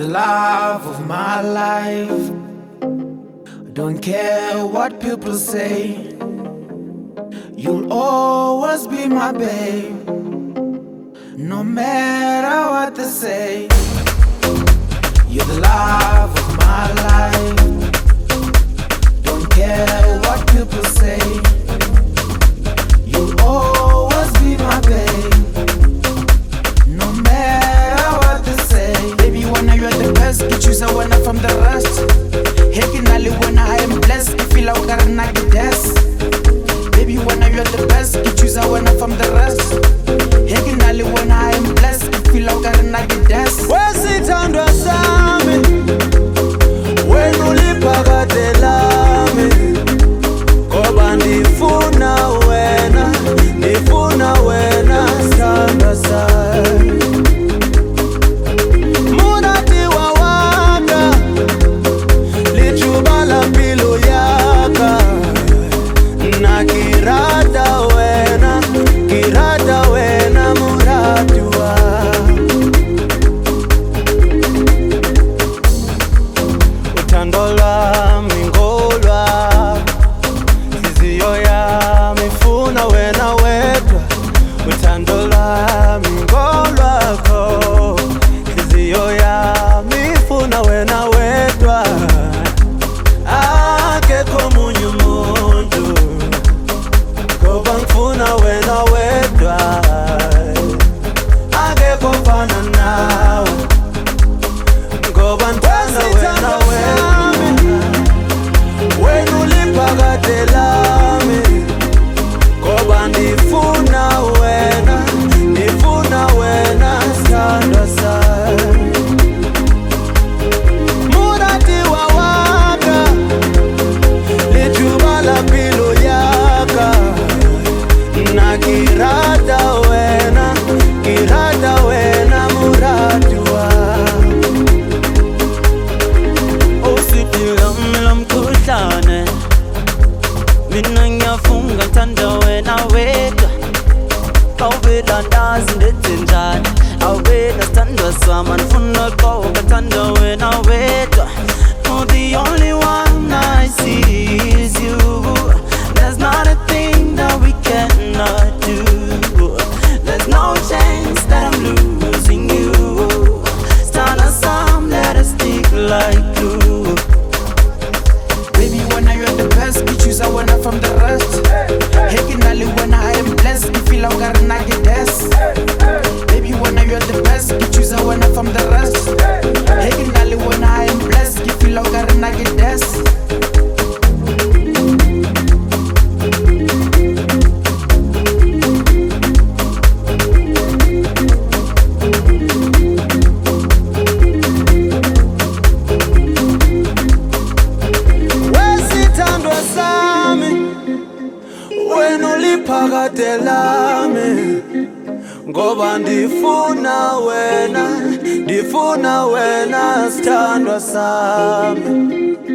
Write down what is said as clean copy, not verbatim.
the love of my life. Don't care what people say, you'll always be my babe, no matter what they say. You're the love of my life. Don't care what people say, you'll always be my babe, no matter what they say. Baby, when you're the best, you choose a winner from the rest. Hekinali when I am blessed, you feel like I not the best. Baby, when you're the best, you choose a winner from the rest. Hekinali when I am blessed, you feel like I not the best. Where's it under Sami? When you pagatelami, koba ndifuna wena sanda sai. Munati wawaka, lichubala pilo yaka, na kirata wena muratua. Utandola mingolwa, siziyo ya mifuna wena wedwa. Utandola mingolwa ko, siziyo ya mifuna wena wedwa. Akekho munye umuntu, ngoba ngifuna wena wedwa. Akekho fana nawe, ngoba ngithanda wena wedwa. Wena ulipakatelami, ngoba ndifuna wena sithandwa sami. Munati wawaka, lithuba la mpilo yaka, na kirata wena muratiwa. Usiphilamela mkhuhlane, mina ngiyafunga ngithanda wena wedwa. Awuvela ndazi ndenze njani, awuvela sithandwa sami, andifuna qoqa ngithanda wena wedwa. Oh, the only one I see is you. There's not a thing that we cannot do. There's no chance that I'm losing you. Stand us some, let us stick like glue. Baby, when you're the best, you choose a winner from the rest. Hekinali when I am blessed, you feel like I not the best. Baby, when you're the best, you choose a winner from the rest. Hekinali when I am blessed, you feel like I not the best. Wesithandwa sami, wena ulipakatelami, ngoba ndifuna wena sithandwa sami.